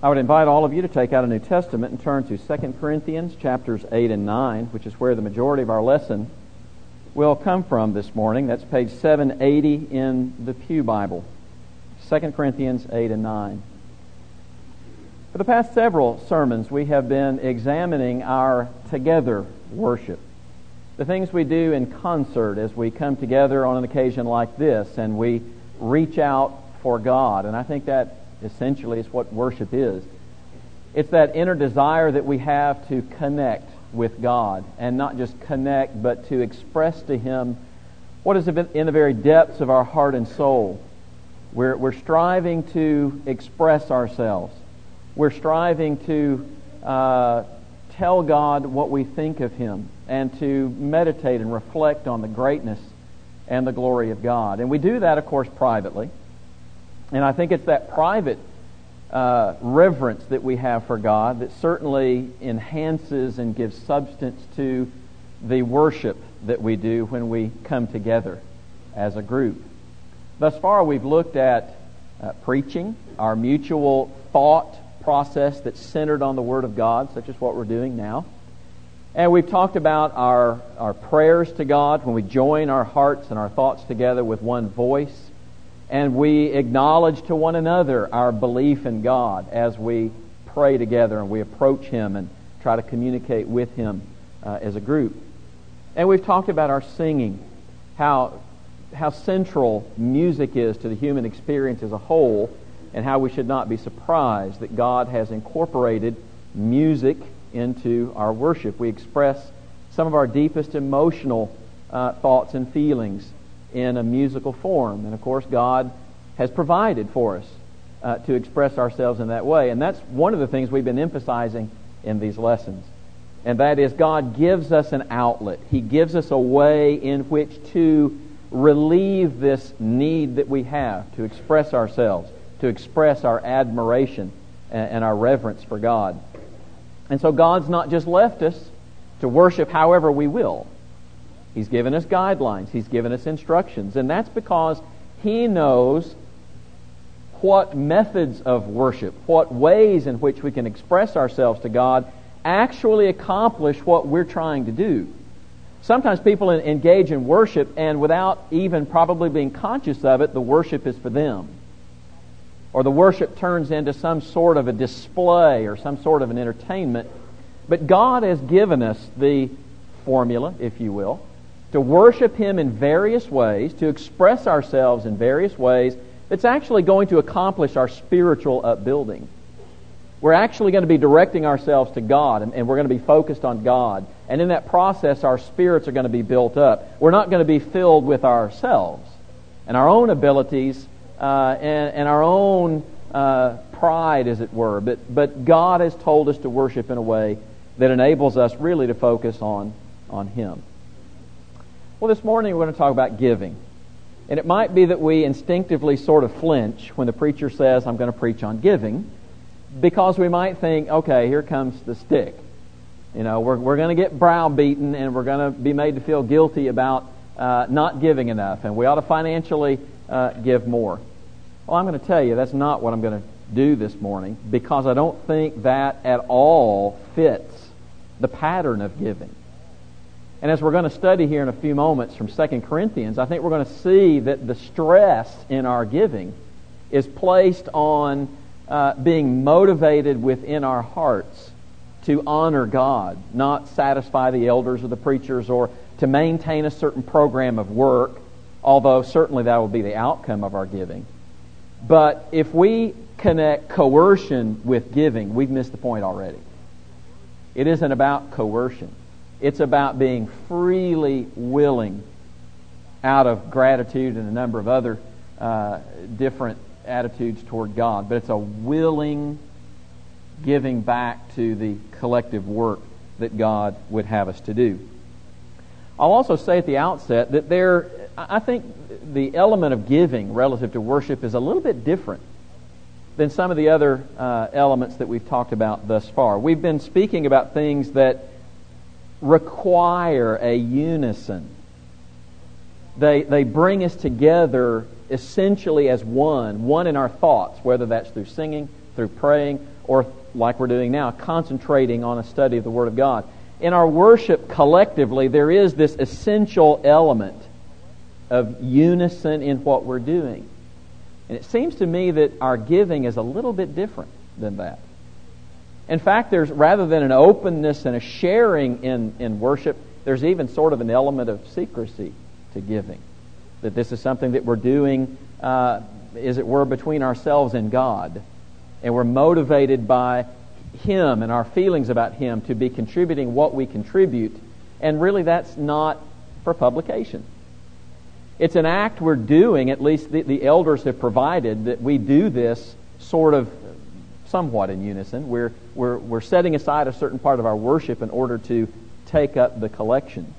I would invite all of you to take out a New Testament and turn to 2 Corinthians chapters 8 and 9, which is where the majority of our lesson will come from this morning. That's page 780 in the Pew Bible. 2 Corinthians 8 and 9. For the past several sermons, we have been examining our together worship. The things we do in concert as we come together on an occasion like this and we reach out for God. And I think that essentially is what worship is. It's that inner desire that we have to connect with God, and not just connect, but to express to Him what is in the very depths of our heart and soul. We're striving to express ourselves. We're striving to tell God what we think of Him and to meditate and reflect on the greatness and the glory of God. And we do that, of course, privately. And I think it's that private reverence that we have for God that certainly enhances and gives substance to the worship that we do when we come together as a group. Thus far, we've looked at preaching, our mutual thought process that's centered on the Word of God, such as what we're doing now. And we've talked about our prayers to God when we join our hearts and our thoughts together with one voice. And we acknowledge to one another our belief in God as we pray together and we approach Him and try to communicate with Him as a group. And we've talked about our singing, how central music is to the human experience as a whole, and how we should not be surprised that God has incorporated music into our worship. We express some of our deepest emotional thoughts and feelings in a musical form. And of course, God has provided for us to express ourselves in that way. And that's one of the things we've been emphasizing in these lessons. And that is, God gives us an outlet. He gives us a way in which to relieve this need that we have to express ourselves, to express our admiration and our reverence for God. And so God's not just left us to worship however we will. He's given us guidelines. He's given us instructions. And that's because He knows what methods of worship, what ways in which we can express ourselves to God actually accomplish what we're trying to do. Sometimes people engage in worship, and without even probably being conscious of it, the worship is for them. Or the worship turns into some sort of a display or some sort of an entertainment. But God has given us the formula, if you will, to worship Him in various ways, to express ourselves in various ways that's actually going to accomplish our spiritual upbuilding. We're actually going to be directing ourselves to God, and we're going to be focused on God. And in that process, our spirits are going to be built up. We're not going to be filled with ourselves and our own abilities and our own pride, as it were. But God has told us to worship in a way that enables us really to focus on Him. Well, this morning we're going to talk about giving. And it might be that we instinctively sort of flinch when the preacher says, I'm going to preach on giving, because we might think, okay, here comes the stick. You know, we're going to get browbeaten and we're going to be made to feel guilty about not giving enough, and we ought to financially give more. Well, I'm going to tell you that's not what I'm going to do this morning, because I don't think that at all fits the pattern of giving. And as we're going to study here in a few moments from 2 Corinthians, I think we're going to see that the stress in our giving is placed on being motivated within our hearts to honor God, not satisfy the elders or the preachers or to maintain a certain program of work, although certainly that will be the outcome of our giving. But if we connect coercion with giving, we've missed the point already. It isn't about coercion. It's about being freely willing out of gratitude and a number of other different attitudes toward God. But it's a willing giving back to the collective work that God would have us to do. I'll also say at the outset that I think the element of giving relative to worship is a little bit different than some of the other elements that we've talked about thus far. We've been speaking about things that require a unison. They bring us together essentially as one in our thoughts, whether that's through singing, through praying, or like we're doing now, concentrating on a study of the Word of God. In our worship collectively, there is this essential element of unison in what we're doing. And it seems to me that our giving is a little bit different than that. In fact, there's, rather than an openness and a sharing in worship, there's even sort of an element of secrecy to giving. That this is something that we're doing, as it were, between ourselves and God. And we're motivated by Him and our feelings about Him to be contributing what we contribute. And really that's not for publication. It's an act we're doing, at least the elders have provided, that we do this sort of somewhat in unison. We're setting aside a certain part of our worship in order to take up the collection.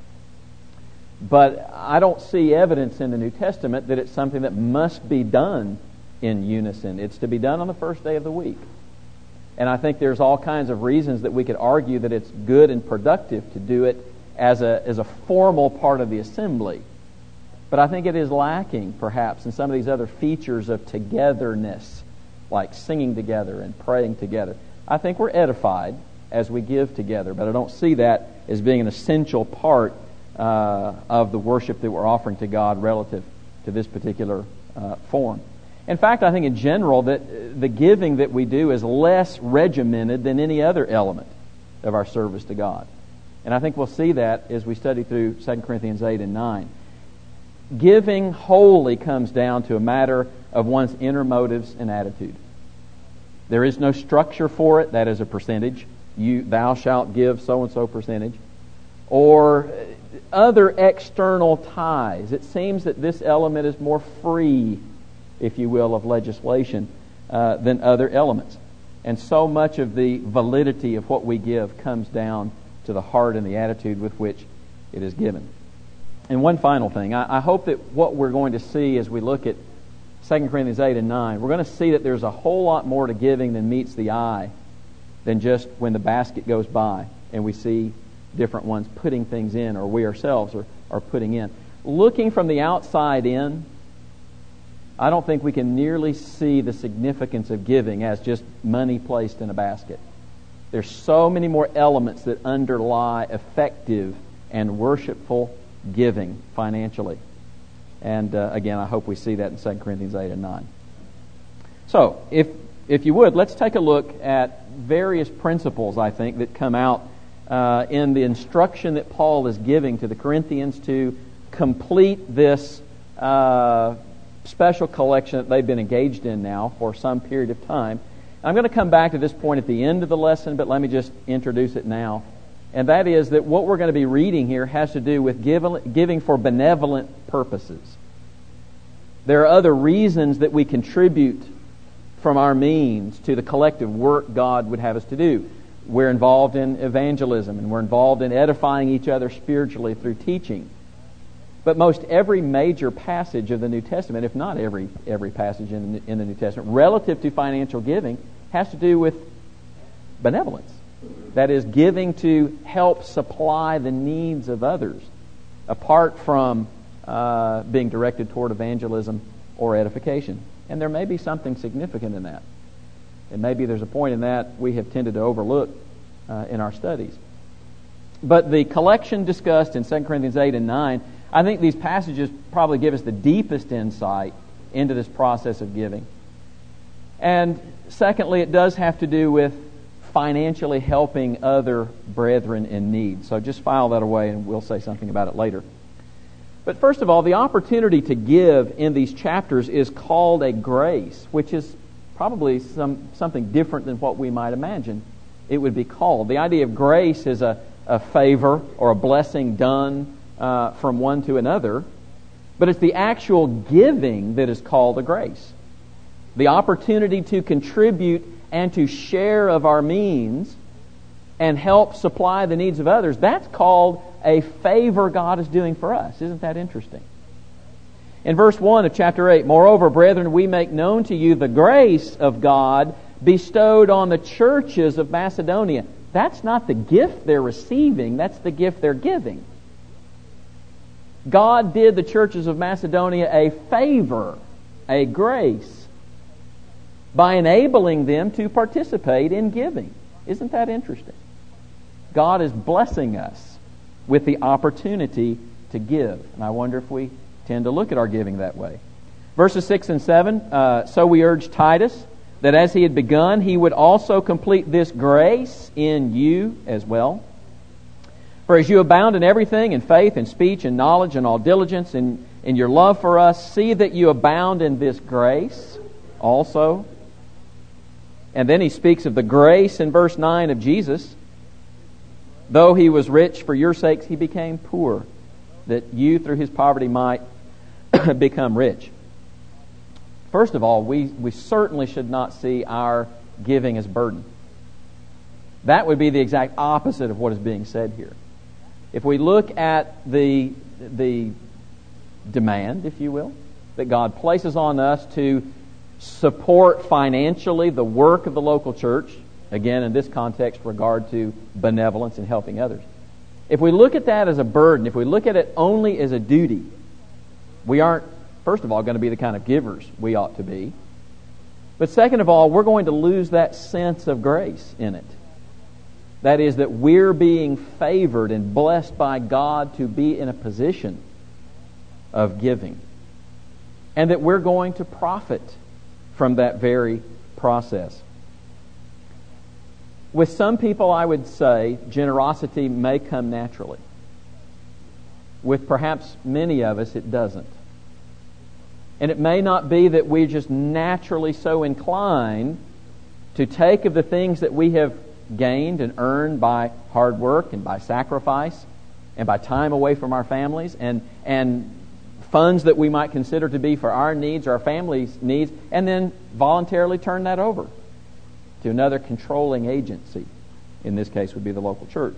But I don't see evidence in the New Testament that it's something that must be done in unison. It's to be done on the first day of the week. And I think there's all kinds of reasons that we could argue that it's good and productive to do it as a formal part of the assembly. But I think it is lacking, perhaps, in some of these other features of togetherness, like singing together and praying together. I think we're edified as we give together, but I don't see that as being an essential part of the worship that we're offering to God relative to this particular form. In fact, I think in general that the giving that we do is less regimented than any other element of our service to God. And I think we'll see that as we study through 2 Corinthians 8 and 9. Giving wholly comes down to a matter of one's inner motives and attitude. There is no structure for it. That is a percentage. Thou shalt give so-and-so percentage. Or other external ties. It seems that this element is more free, if you will, of legislation than other elements. And so much of the validity of what we give comes down to the heart and the attitude with which it is given. And one final thing. I hope that what we're going to see as we look at 2 Corinthians 8 and 9, we're going to see that there's a whole lot more to giving than meets the eye than just when the basket goes by and we see different ones putting things in, or we ourselves are putting in. Looking from the outside in, I don't think we can nearly see the significance of giving as just money placed in a basket. There's so many more elements that underlie effective and worshipful giving financially. And again, I hope we see that in 2 Corinthians 8 and 9. So, if you would, let's take a look at various principles, I think, that come out in the instruction that Paul is giving to the Corinthians to complete this special collection that they've been engaged in now for some period of time. I'm going to come back to this point at the end of the lesson, but let me just introduce it now. And that is that what we're going to be reading here has to do with giving for benevolent purposes. There are other reasons that we contribute from our means to the collective work God would have us to do. We're involved in evangelism, and we're involved in edifying each other spiritually through teaching. But most every major passage of the New Testament, if not every passage in the New Testament, relative to financial giving, has to do with benevolence. That is, giving to help supply the needs of others, apart from being directed toward evangelism or edification. And there may be something significant in that. And maybe there's a point in that we have tended to overlook in our studies. But the collection discussed in 2 Corinthians 8 and 9, I think these passages probably give us the deepest insight into this process of giving. And secondly, it does have to do with financially helping other brethren in need. So just file that away and we'll say something about it later. But first of all, the opportunity to give in these chapters is called a grace, which is probably something different than what we might imagine it would be called. The idea of grace is a favor or a blessing done from one to another, but it's the actual giving that is called a grace. The opportunity to contribute and to share of our means and help supply the needs of others, that's called a favor God is doing for us. Isn't that interesting? In verse 1 of chapter 8, moreover, brethren, we make known to you the grace of God bestowed on the churches of Macedonia. That's not the gift they're receiving, that's the gift they're giving. God did the churches of Macedonia a favor, a grace. by enabling them to participate in giving. Isn't that interesting? God is blessing us with the opportunity to give. And I wonder if we tend to look at our giving that way. Verses 6 and 7, so we urge Titus that as he had begun, he would also complete this grace in you as well. For as you abound in everything, in faith, in speech, in knowledge, and all diligence, in your love for us, see that you abound in this grace also. And then he speaks of the grace in verse 9 of Jesus. Though he was rich, for your sakes he became poor, that you through his poverty might become rich. First of all, we certainly should not see our giving as burden. That would be the exact opposite of what is being said here. If we look at the demand, if you will, that God places on us to support financially the work of the local church, again, in this context, regard to benevolence and helping others. If we look at that as a burden, if we look at it only as a duty, we aren't, first of all, going to be the kind of givers we ought to be. But second of all, we're going to lose that sense of grace in it. That is, that we're being favored and blessed by God to be in a position of giving. And that we're going to profit from that very process. With some people, I would say, generosity may come naturally. With perhaps many of us, it doesn't. And it may not be that we're just naturally so inclined to take of the things that we have gained and earned by hard work and by sacrifice and by time away from our families and funds that we might consider to be for our needs or our family's needs, and then voluntarily turn that over to another controlling agency. In this case would be the local church.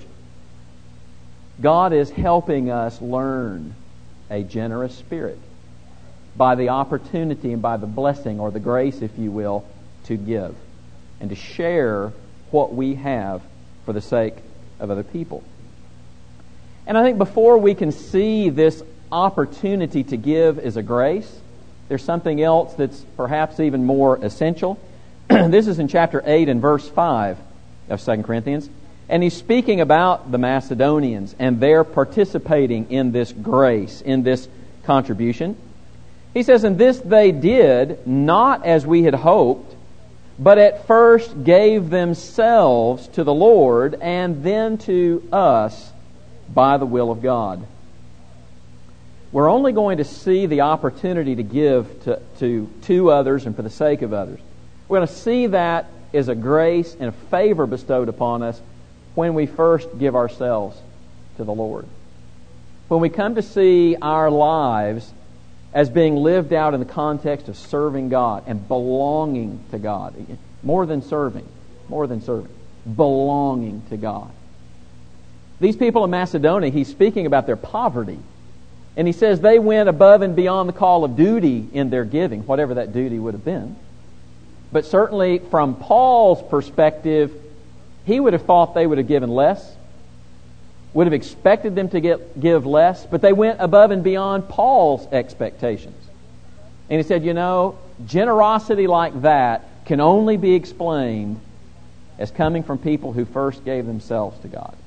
God is helping us learn a generous spirit by the opportunity and by the blessing or the grace, if you will, to give and to share what we have for the sake of other people. And I think before we can see this opportunity to give as a grace, there's something else that's perhaps even more essential. This is in chapter 8 and verse 5 of 2 Corinthians. And he's speaking about the Macedonians and their participating in this grace, in this contribution. He says, and this they did, not as we had hoped, but at first gave themselves to the Lord and then to us by the will of God. We're only going to see the opportunity to give to others and for the sake of others. We're going to see that as a grace and a favor bestowed upon us when we first give ourselves to the Lord. When we come to see our lives as being lived out in the context of serving God and belonging to God. More than serving, belonging to God. These people in Macedonia, he's speaking about their poverty. And he says they went above and beyond the call of duty in their giving, whatever that duty would have been. But certainly from Paul's perspective, he would have thought they would have given less, would have expected them to give less, but they went above and beyond Paul's expectations. And he said, generosity like that can only be explained as coming from people who first gave themselves to God.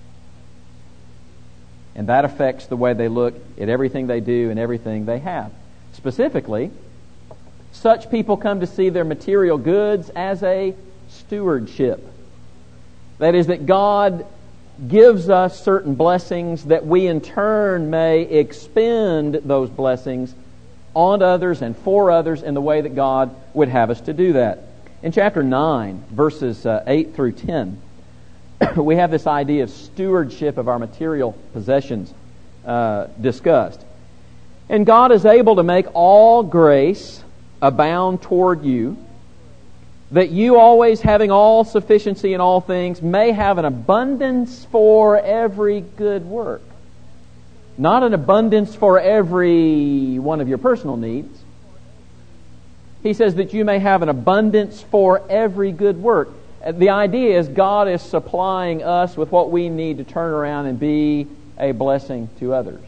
And that affects the way they look at everything they do and everything they have. Specifically, such people come to see their material goods as a stewardship. That is, that God gives us certain blessings that we in turn may expend those blessings on others and for others in the way that God would have us to do that. In chapter 9, verses 8 through 10, we have this idea of stewardship of our material possessions discussed. And God is able to make all grace abound toward you, that you always having all sufficiency in all things may have an abundance for every good work. Not an abundance for every one of your personal needs. He says that you may have an abundance for every good work. The idea is God is supplying us with what we need to turn around and be a blessing to others.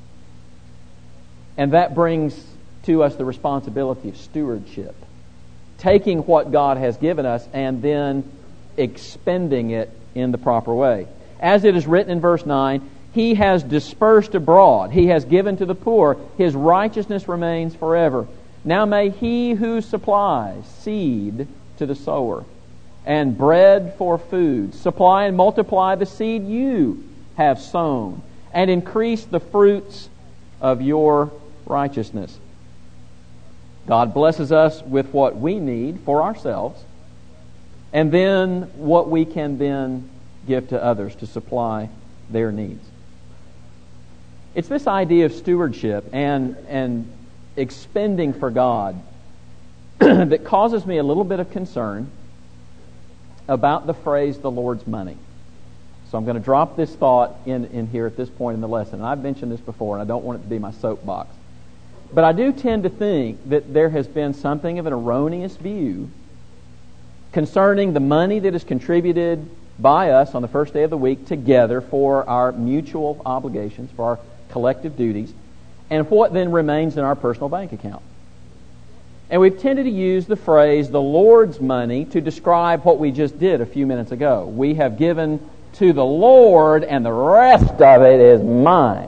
And that brings to us the responsibility of stewardship. taking what God has given us and then expending it in the proper way. As it is written in verse 9, He has dispersed abroad. He has given to the poor. His righteousness remains forever. Now may He who supplies seed to the sower and bread for food supply and multiply the seed you have sown and increase the fruits of your righteousness. God blesses us with what we need for ourselves, and then what we can then give to others to supply their needs. It's this idea of stewardship and expending for God that causes me a little bit of concern about the phrase, the Lord's money. So I'm going to drop this thought in here at this point in the lesson. And I've mentioned this before, and I don't want it to be my soapbox. But I do tend to think that there has been something of an erroneous view concerning the money that is contributed by us on the first day of the week together for our mutual obligations, for our collective duties, and what then remains in our personal bank account. And we've tended to use the phrase, the Lord's money, to describe what we just did a few minutes ago. We have given to the Lord, and the rest of it is mine.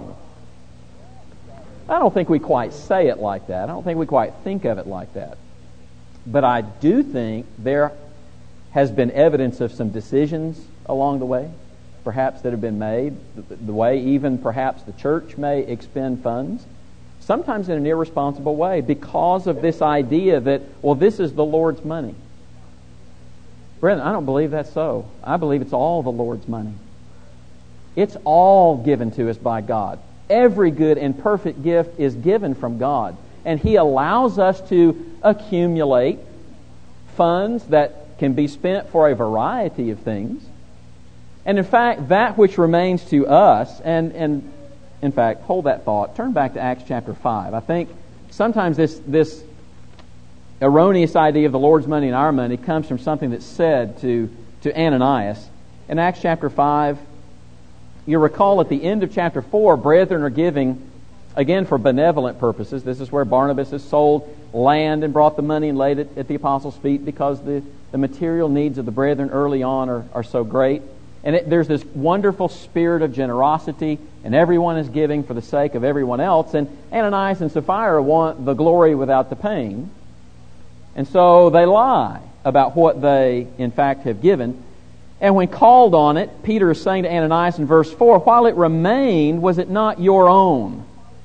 I don't think we quite say it like that. I don't think we quite think of it like that. But I do think there has been evidence of some decisions along the way, perhaps that have been made, the way even perhaps the church may expend funds, sometimes in an irresponsible way, because of this idea that, well, this is the Lord's money. Brethren, I don't believe that's so. I believe it's all the Lord's money. It's all given to us by God. Every good and perfect gift is given from God. And He allows us to accumulate funds that can be spent for a variety of things. And in fact, that which remains to us, and in fact, hold that thought. Turn back to Acts chapter 5. I think sometimes this erroneous idea of the Lord's money and our money comes from something that's said to Ananias. In Acts chapter 5, you recall at the end of chapter 4, brethren are giving, again for benevolent purposes. This is where Barnabas has sold land and brought the money and laid it at the apostles' feet because the material needs of the brethren early on are so great. And there's this wonderful spirit of generosity, and everyone is giving for the sake of everyone else. And Ananias and Sapphira want the glory without the pain. And so they lie about what they, in fact, have given. And when called on it, Peter is saying to Ananias in verse 4, while it remained, was it not your own?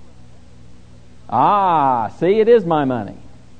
See, it is my money.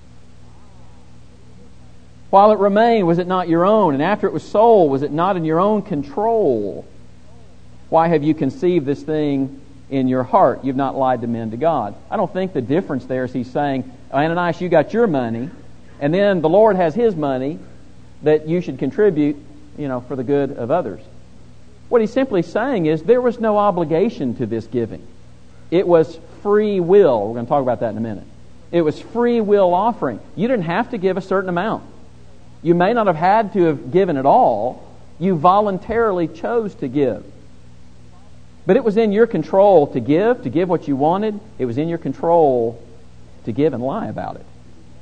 While it remained, was it not your own? And after it was sold, was it not in your own control? Why have you conceived this thing in your heart? You've not lied to men, to God. I don't think the difference there is he's saying, Ananias, you got your money, and then the Lord has His money that you should contribute, for the good of others. What he's simply saying is there was no obligation to this giving. It was free will. We're going to talk about that in a minute. It was free will offering. You didn't have to give a certain amount. You may not have had to have given it all. You voluntarily chose to give. But it was in your control to give what you wanted. It was in your control to give and lie about it.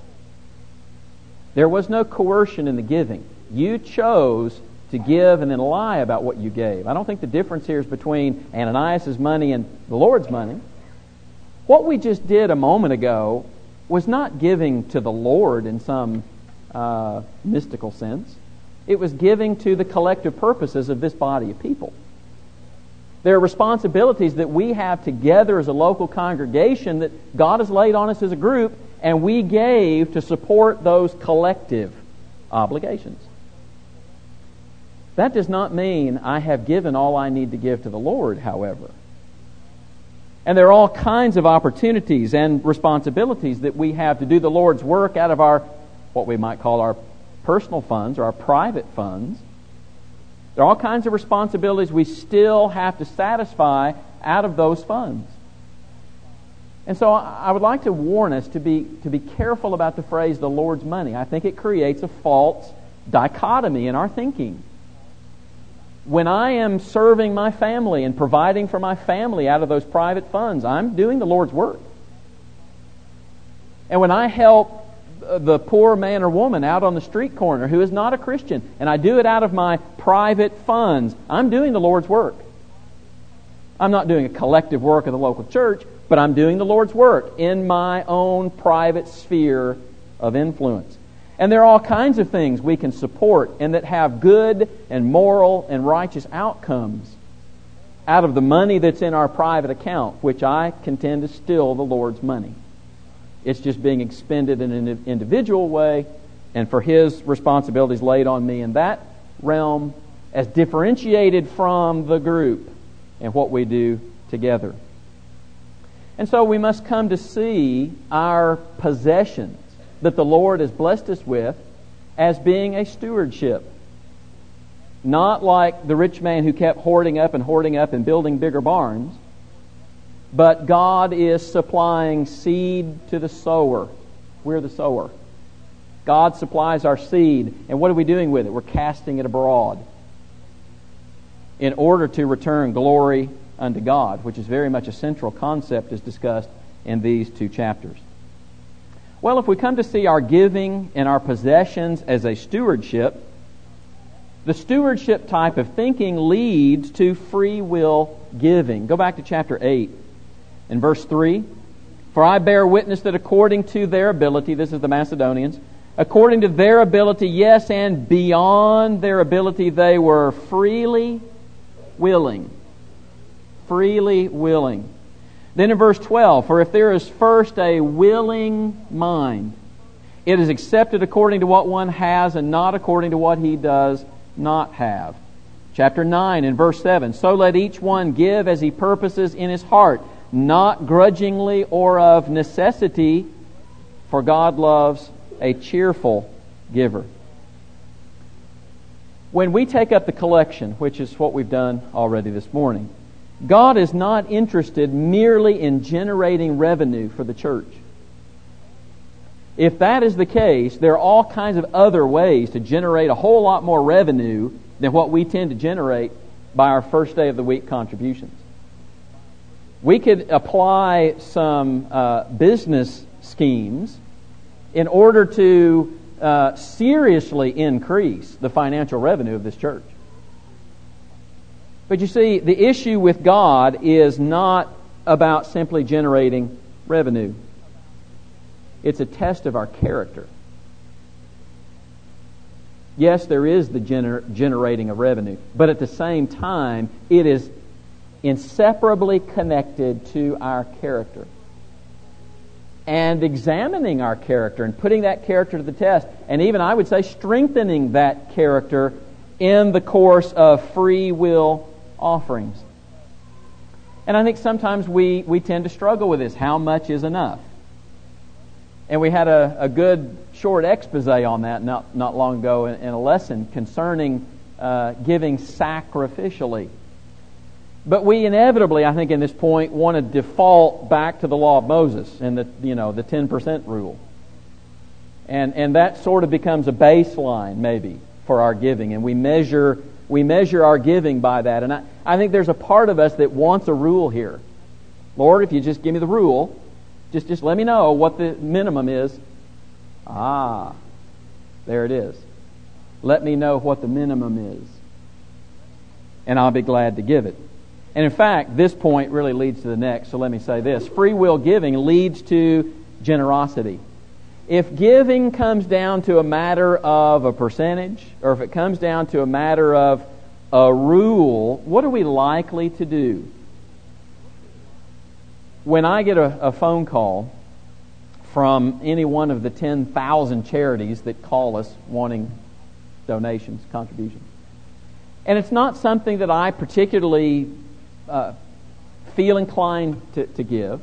There was no coercion in the giving. You chose to give and then lie about what you gave. I don't think the difference here is between Ananias' money and the Lord's money. What we just did a moment ago was not giving to the Lord in some mystical sense. It was giving to the collective purposes of this body of people. There are responsibilities that we have together as a local congregation that God has laid on us as a group, and we gave to support those collective obligations. That does not mean I have given all I need to give to the Lord, however. And there are all kinds of opportunities and responsibilities that we have to do the Lord's work out of our, what we might call our personal funds or our private funds. There are all kinds of responsibilities we still have to satisfy out of those funds. And so I would like to warn us to be careful about the phrase, the Lord's money. I think it creates a false dichotomy in our thinking. When I am serving my family and providing for my family out of those private funds, I'm doing the Lord's work. And when I help the poor man or woman out on the street corner who is not a Christian, and I do it out of my private funds, I'm doing the Lord's work. I'm not doing a collective work of the local church, but I'm doing the Lord's work in my own private sphere of influence. And there are all kinds of things we can support and that have good and moral and righteous outcomes out of the money that's in our private account, which I contend is still the Lord's money. It's just being expended in an individual way and for His responsibilities laid on me in that realm as differentiated from the group and what we do together. And so we must come to see our possessions that the Lord has blessed us with as being a stewardship. Not like the rich man who kept hoarding up and building bigger barns, but God is supplying seed to the sower. We're the sower. God supplies our seed, and what are we doing with it? We're casting it abroad in order to return glory unto God, which is very much a central concept as discussed in these two chapters. Well, if we come to see our giving and our possessions as a stewardship, the stewardship type of thinking leads to free will giving. Go back to chapter 8 and verse 3. For I bear witness that according to their ability, this is the Macedonians, according to their ability, yes, and beyond their ability, they were freely willing. Freely willing. Then in verse 12, for if there is first a willing mind, it is accepted according to what one has and not according to what he does not have. Chapter 9 and verse 7, so let each one give as he purposes in his heart, not grudgingly or of necessity, for God loves a cheerful giver. When we take up the collection, which is what we've done already this morning, God is not interested merely in generating revenue for the church. If that is the case, there are all kinds of other ways to generate a whole lot more revenue than what we tend to generate by our first day of the week contributions. We could apply some business schemes in order to seriously increase the financial revenue of this church. But you see, the issue with God is not about simply generating revenue. It's a test of our character. Yes, there is the generating of revenue, but at the same time, it is inseparably connected to our character. And examining our character and putting that character to the test, and even, I would say, strengthening that character in the course of free will offerings. And I think sometimes we tend to struggle with this. How much is enough? And we had a good short expose on that not long ago in a lesson concerning giving sacrificially. But we inevitably, I think, in this point, want to default back to the law of Moses and the 10% rule. And that sort of becomes a baseline, maybe, for our giving. And we measure our giving by that. And I think there's a part of us that wants a rule here. Lord, if you just give me the rule, just let me know what the minimum is. Ah, there it is. Let me know what the minimum is, and I'll be glad to give it. And in fact, this point really leads to the next, so let me say this. Free will giving leads to generosity. If giving comes down to a matter of a percentage, or if it comes down to a matter of a rule, what are we likely to do? When I get a phone call from any one of the 10,000 charities that call us wanting donations, contributions, and it's not something that I particularly feel inclined to give,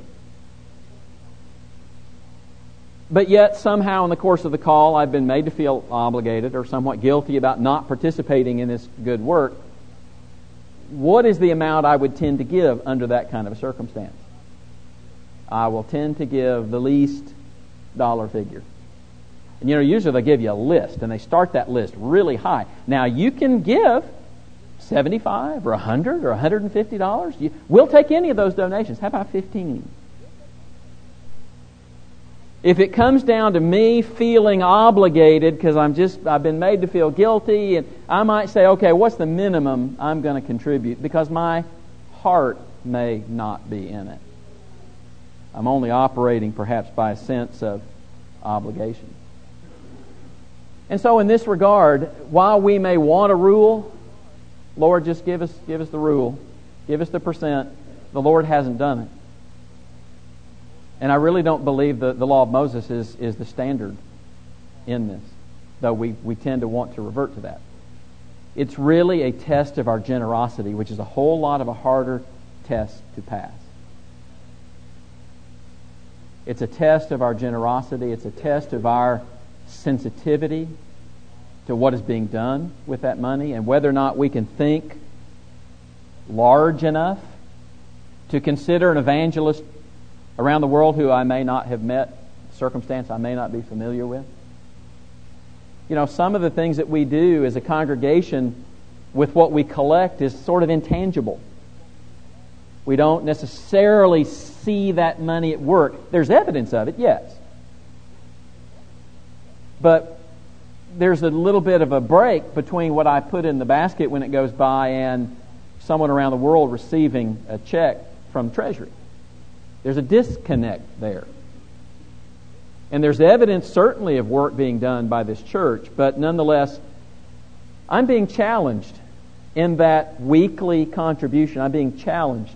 but yet somehow in the course of the call I've been made to feel obligated or somewhat guilty about not participating in this good work, what is the amount I would tend to give under that kind of a circumstance? I will tend to give the least dollar figure. And usually they give you a list, and they start that list really high. Now you can give $75 or $100 or $150. We'll take any of those donations. How about $15? If it comes down to me feeling obligated because I've been made to feel guilty, and I might say, okay, what's the minimum I'm going to contribute? Because my heart may not be in it. I'm only operating perhaps by a sense of obligation. And so in this regard, while we may want a rule, Lord, just give us the rule. Give us the percent. The Lord hasn't done it. And I really don't believe the law of Moses is the standard in this, though we tend to want to revert to that. It's really a test of our generosity, which is a whole lot of a harder test to pass. It's a test of our generosity. It's a test of our sensitivity to what is being done with that money and whether or not we can think large enough to consider an evangelist around the world who I may not have met, circumstance I may not be familiar with. You know, some of the things that we do as a congregation with what we collect is sort of intangible. We don't necessarily see that money at work. There's evidence of it, yes. But there's a little bit of a break between what I put in the basket when it goes by and someone around the world receiving a check from Treasury. There's a disconnect there. And there's evidence certainly of work being done by this church, but nonetheless, I'm being challenged in that weekly contribution. I'm being challenged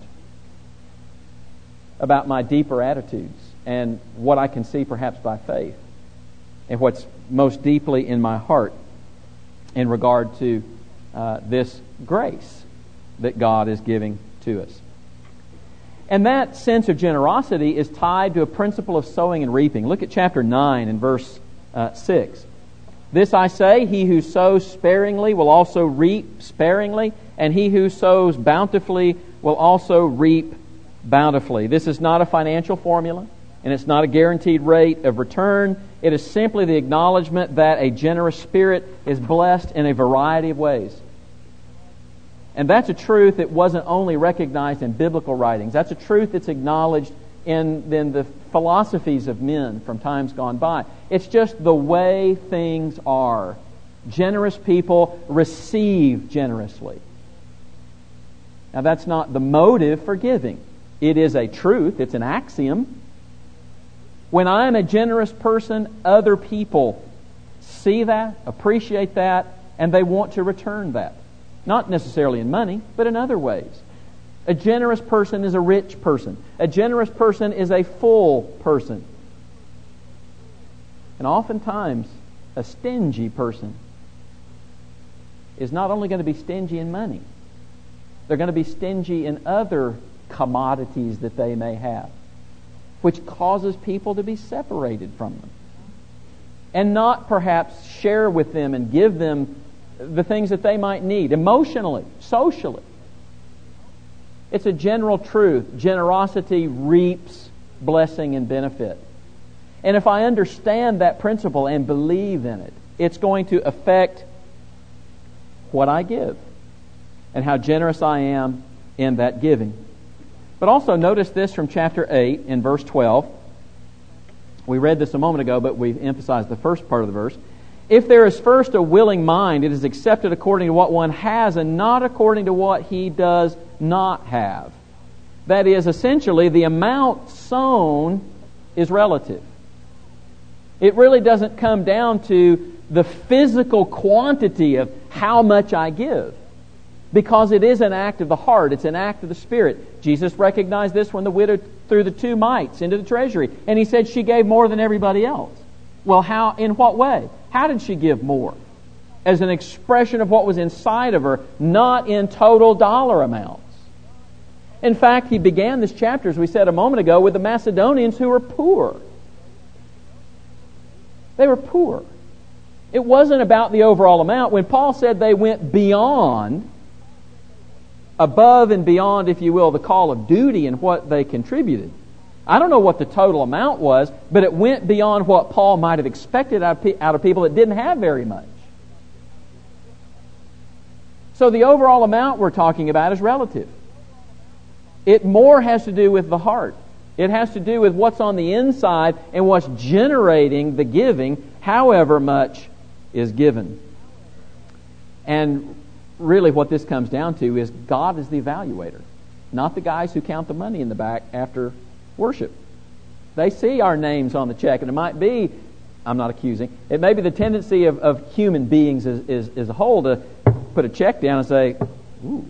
about my deeper attitudes and what I can see perhaps by faith and what's most deeply in my heart in regard to this grace that God is giving to us. And that sense of generosity is tied to a principle of sowing and reaping. Look at chapter 9 and verse 6. This I say, he who sows sparingly will also reap sparingly, and he who sows bountifully will also reap bountifully. This is not a financial formula, and it's not a guaranteed rate of return. It is simply the acknowledgement that a generous spirit is blessed in a variety of ways. And that's a truth that wasn't only recognized in biblical writings. That's a truth that's acknowledged in the philosophies of men from times gone by. It's just the way things are. Generous people receive generously. Now that's not the motive for giving. It is a truth. It's an axiom. When I'm a generous person, other people see that, appreciate that, and they want to return that. Not necessarily in money, but in other ways. A generous person is a rich person. A generous person is a full person. And oftentimes, a stingy person is not only going to be stingy in money, they're going to be stingy in other commodities that they may have, which causes people to be separated from them and not perhaps share with them and give them the things that they might need emotionally, socially. It's a general truth. Generosity reaps blessing and benefit. And if I understand that principle and believe in it, it's going to affect what I give and how generous I am in that giving. But also notice this from chapter 8 in verse 12. We read this a moment ago, but we emphasized the first part of the verse. If there is first a willing mind, it is accepted according to what one has and not according to what he does not have. That is, essentially, the amount sown is relative. It really doesn't come down to the physical quantity of how much I give, because it is an act of the heart. It's an act of the Spirit. Jesus recognized this when the widow threw the 2 mites into the treasury, and he said she gave more than everybody else. Well, how? In what way? How did she give more? As an expression of what was inside of her, not in total dollar amounts. In fact, he began this chapter, as we said a moment ago, with the Macedonians who were poor. They were poor. It wasn't about the overall amount. When Paul said they went beyond, above and beyond, if you will, the call of duty and what they contributed, I don't know what the total amount was, but it went beyond what Paul might have expected out of people that didn't have very much. So the overall amount we're talking about is relative. It more has to do with the heart It has to do with what's on the inside and what's generating the giving, however much is given. And really what this comes down to is God is the evaluator, not the guys who count the money in the back after worship. They see our names on the check, and it might be, I'm not accusing, it may be the tendency of human beings as a whole to put a check down and say, ooh,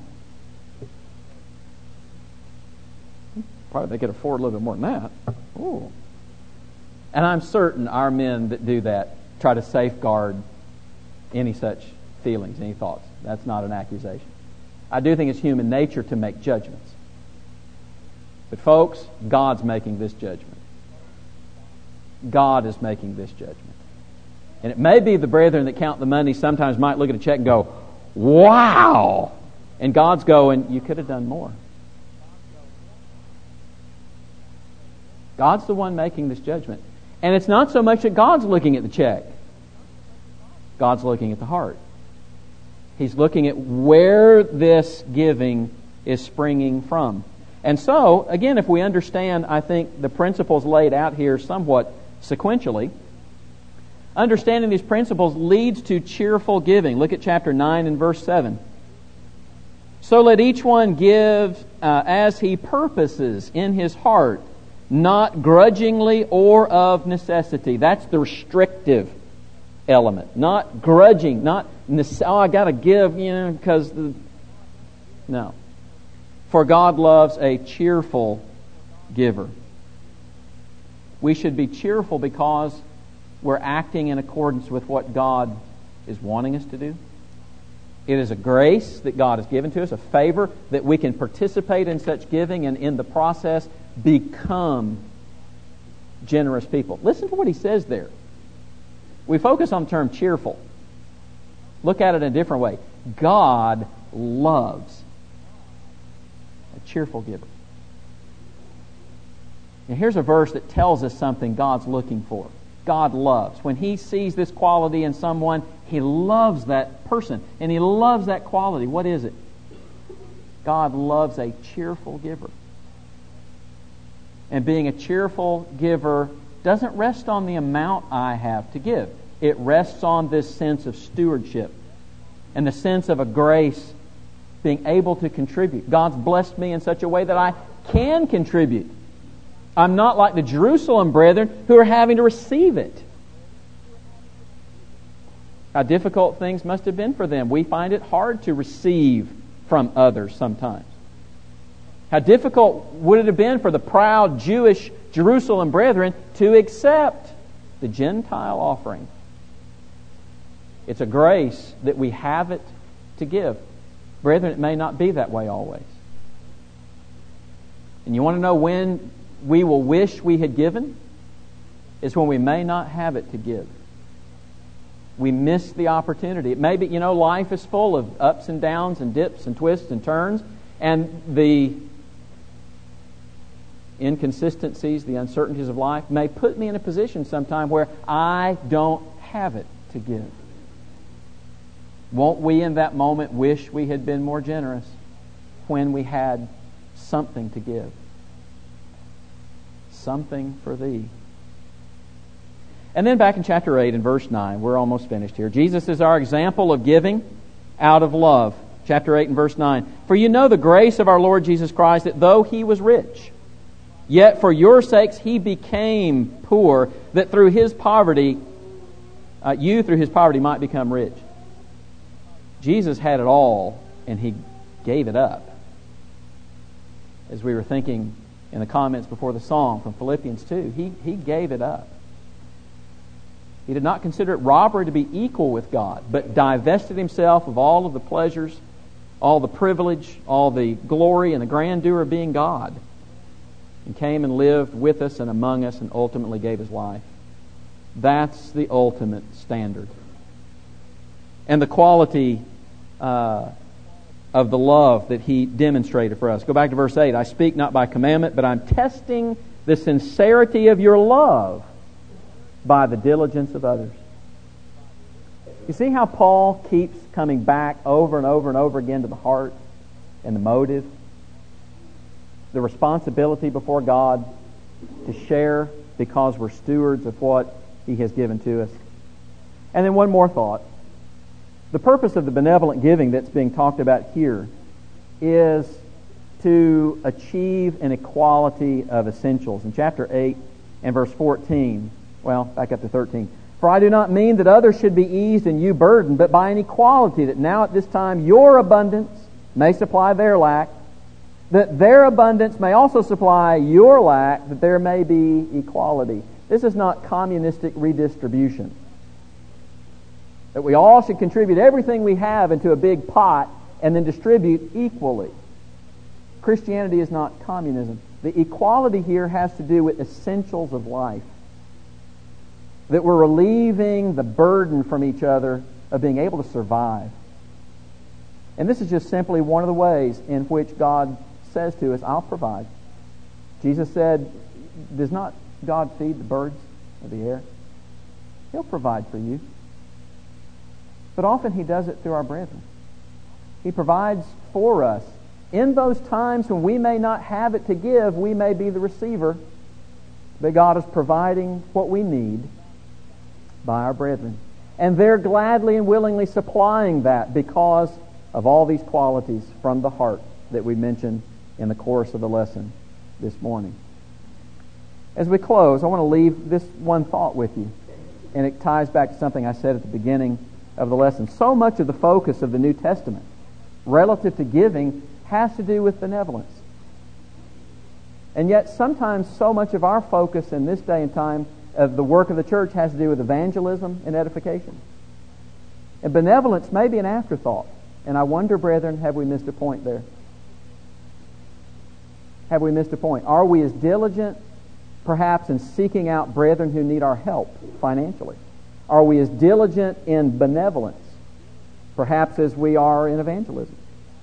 probably they could afford a little bit more than that. Ooh. And I'm certain our men that do that try to safeguard any such feelings, any thoughts. That's not an accusation. I do think it's human nature to make judgments. But folks, God's making this judgment. God is making this judgment. And it may be the brethren that count the money sometimes might look at a check and go, wow! And God's going, you could have done more. God's the one making this judgment. And it's not so much that God's looking at the check. God's looking at the heart. He's looking at where this giving is springing from. And so, again, if we understand, I think, the principles laid out here somewhat sequentially, understanding these principles leads to cheerful giving. Look at chapter 9 and verse 7. So let each one give as he purposes in his heart, not grudgingly or of necessity. That's the restrictive element. Not grudging, not, I got to give, because no. For God loves a cheerful giver. We should be cheerful because we're acting in accordance with what God is wanting us to do. It is a grace that God has given to us, a favor that we can participate in such giving and in the process become generous people. Listen to what he says there. We focus on the term cheerful. Look at it in a different way. God loves a cheerful giver. Now here's a verse that tells us something God's looking for. God loves. When He sees this quality in someone, He loves that person. And He loves that quality. What is it? God loves a cheerful giver. And being a cheerful giver doesn't rest on the amount I have to give. It rests on this sense of stewardship and the sense of a grace, being able to contribute. God's blessed me in such a way that I can contribute. I'm not like the Jerusalem brethren who are having to receive it. How difficult things must have been for them. We find it hard to receive from others sometimes. How difficult would it have been for the proud Jewish Jerusalem brethren to accept the Gentile offering? It's a grace that we have it to give. Brethren, it may not be that way always. And you want to know when we will wish we had given? It's when we may not have it to give. We miss the opportunity. It may be, life is full of ups and downs and dips and twists and turns, and the inconsistencies, the uncertainties of life may put me in a position sometime where I don't have it to give. Won't we in that moment wish we had been more generous when we had something to give? Something for thee. And then back in chapter 8 and verse 9, we're almost finished here. Jesus is our example of giving out of love. Chapter 8 and verse 9. For you know the grace of our Lord Jesus Christ, that though He was rich, yet for your sakes He became poor, that through His poverty, you through His poverty might become rich. Jesus had it all, and He gave it up. As we were thinking in the comments before the song from Philippians 2, He gave it up. He did not consider it robbery to be equal with God, but divested Himself of all of the pleasures, all the privilege, all the glory and the grandeur of being God, and came and lived with us and among us and ultimately gave His life. That's the ultimate standard. And the quality of the love that He demonstrated for us. Go back to verse 8. I speak not by commandment, but I'm testing the sincerity of your love by the diligence of others. You see how Paul keeps coming back over and over and over again to the heart and the motive, the responsibility before God to share because we're stewards of what He has given to us. And then one more thought. The purpose of the benevolent giving that's being talked about here is to achieve an equality of essentials. In chapter 8 and verse 14, well, back up to 13. For I do not mean that others should be eased and you burdened, but by an equality, that now at this time your abundance may supply their lack, that their abundance may also supply your lack, that there may be equality. This is not communistic redistribution. That we all should contribute everything we have into a big pot and then distribute equally. Christianity is not communism. The equality here has to do with essentials of life. That we're relieving the burden from each other of being able to survive. And this is just simply one of the ways in which God says to us, I'll provide. Jesus said, does not God feed the birds of the air? He'll provide for you. But often He does it through our brethren. He provides for us. In those times when we may not have it to give, we may be the receiver, but God is providing what we need by our brethren. And they're gladly and willingly supplying that because of all these qualities from the heart that we mentioned in the course of the lesson this morning. As we close, I want to leave this one thought with you, and it ties back to something I said at the beginning of the lesson. So much of the focus of the New Testament relative to giving has to do with benevolence. And yet sometimes so much of our focus in this day and time of the work of the church has to do with evangelism and edification. And benevolence may be an afterthought. And I wonder, brethren, have we missed a point there? Have we missed a point? Are we as diligent, perhaps, in seeking out brethren who need our help financially? Are we as diligent in benevolence, perhaps, as we are in evangelism?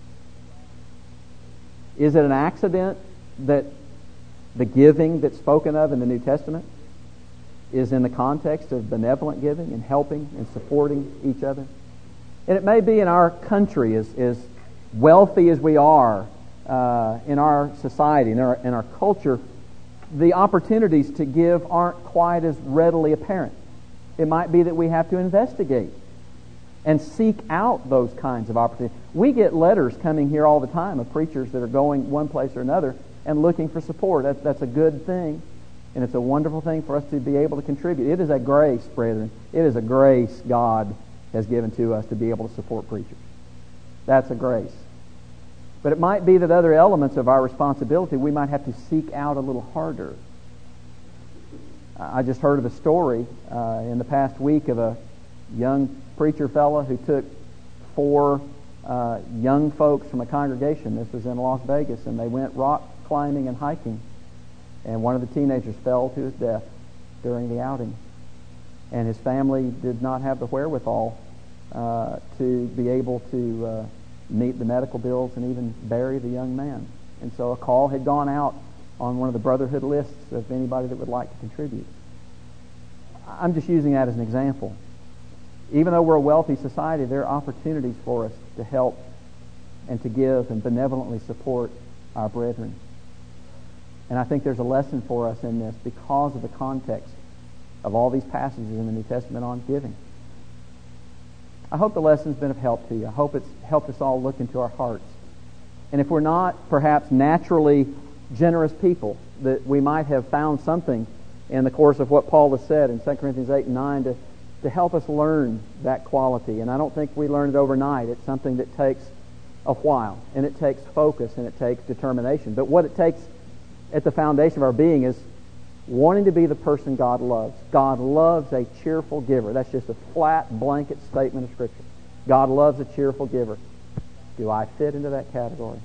Is it an accident that the giving that's spoken of in the New Testament is in the context of benevolent giving and helping and supporting each other? And it may be in our country, as wealthy as we are in our society, in our culture, the opportunities to give aren't quite as readily apparent. It might be that we have to investigate and seek out those kinds of opportunities. We get letters coming here all the time of preachers that are going one place or another and looking for support. That's a good thing, and it's a wonderful thing for us to be able to contribute. It is a grace, brethren. It is a grace God has given to us to be able to support preachers. That's a grace. But it might be that other elements of our responsibility we might have to seek out a little harder. I just heard of a story in the past week of a young preacher fellow who took 4 young folks from a congregation. This was in Las Vegas, and they went rock climbing and hiking. And one of the teenagers fell to his death during the outing. And his family did not have the wherewithal to be able to meet the medical bills and even bury the young man. And so a call had gone out on one of the brotherhood lists of anybody that would like to contribute. I'm just using that as an example. Even though we're a wealthy society, there are opportunities for us to help and to give and benevolently support our brethren. And I think there's a lesson for us in this because of the context of all these passages in the New Testament on giving. I hope the lesson's been of help to you. I hope it's helped us all look into our hearts. And if we're not perhaps naturally generous people, that we might have found something in the course of what Paul has said in 2 Corinthians 8 and 9 to help us learn that quality. And I don't think we learn it overnight. It's something that takes a while, and it takes focus, and it takes determination. But what it takes at the foundation of our being is wanting to be the person God loves. God loves a cheerful giver. That's just a flat blanket statement of Scripture. God loves a cheerful giver. Do I fit into that category?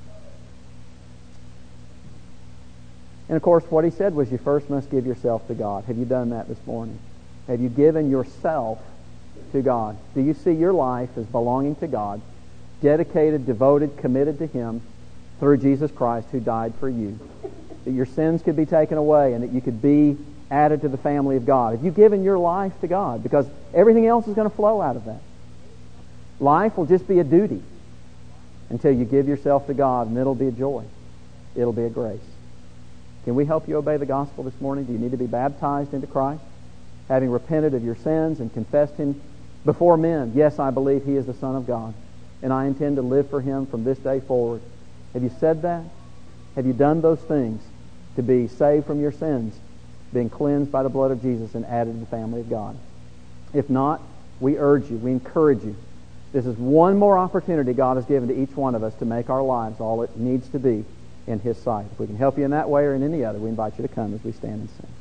And of course, what he said was you first must give yourself to God. Have you done that this morning? Have you given yourself to God? Do you see your life as belonging to God, dedicated, devoted, committed to Him through Jesus Christ who died for you? That your sins could be taken away and that you could be added to the family of God. Have you given your life to God? Because everything else is going to flow out of that. Life will just be a duty until you give yourself to God, and it'll be a joy. It'll be a grace. Can we help you obey the gospel this morning? Do you need to be baptized into Christ? Having repented of your sins and confessed Him before men, yes, I believe He is the Son of God, and I intend to live for Him from this day forward. Have you said that? Have you done those things to be saved from your sins, being cleansed by the blood of Jesus and added to the family of God? If not, we urge you, we encourage you. This is one more opportunity God has given to each one of us to make our lives all it needs to be in His sight. If we can help you in that way or in any other, we invite you to come as we stand and sing.